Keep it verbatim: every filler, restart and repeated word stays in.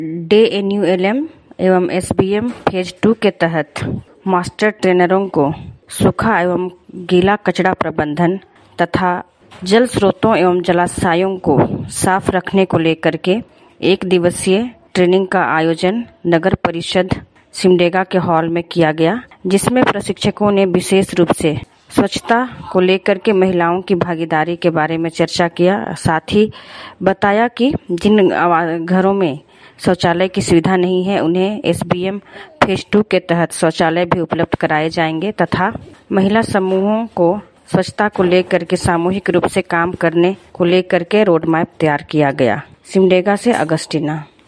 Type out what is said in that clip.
Day-N-you-L-M एवं S B M phase two के तहत मास्टर ट्रेनरों को सूखा एवं गीला कचरा प्रबंधन तथा जल स्रोतों एवं जलाशयों को साफ रखने को लेकर के एक दिवसीय ट्रेनिंग का आयोजन नगर परिषद सिमडेगा के हॉल में किया गया, जिसमें प्रशिक्षकों ने विशेष रूप से स्वच्छता को लेकर के महिलाओं की भागीदारी के बारे में चर्चा किया। साथ ही बताया कि जिन घरों में शौचालय की सुविधा नहीं है उन्हें S B M phase two के तहत शौचालय भी उपलब्ध कराए जाएंगे तथा महिला समूहों को स्वच्छता को लेकर के सामूहिक रूप से काम करने को लेकर के रोड मैप तैयार किया गया। सिमडेगा से अगस्टीना।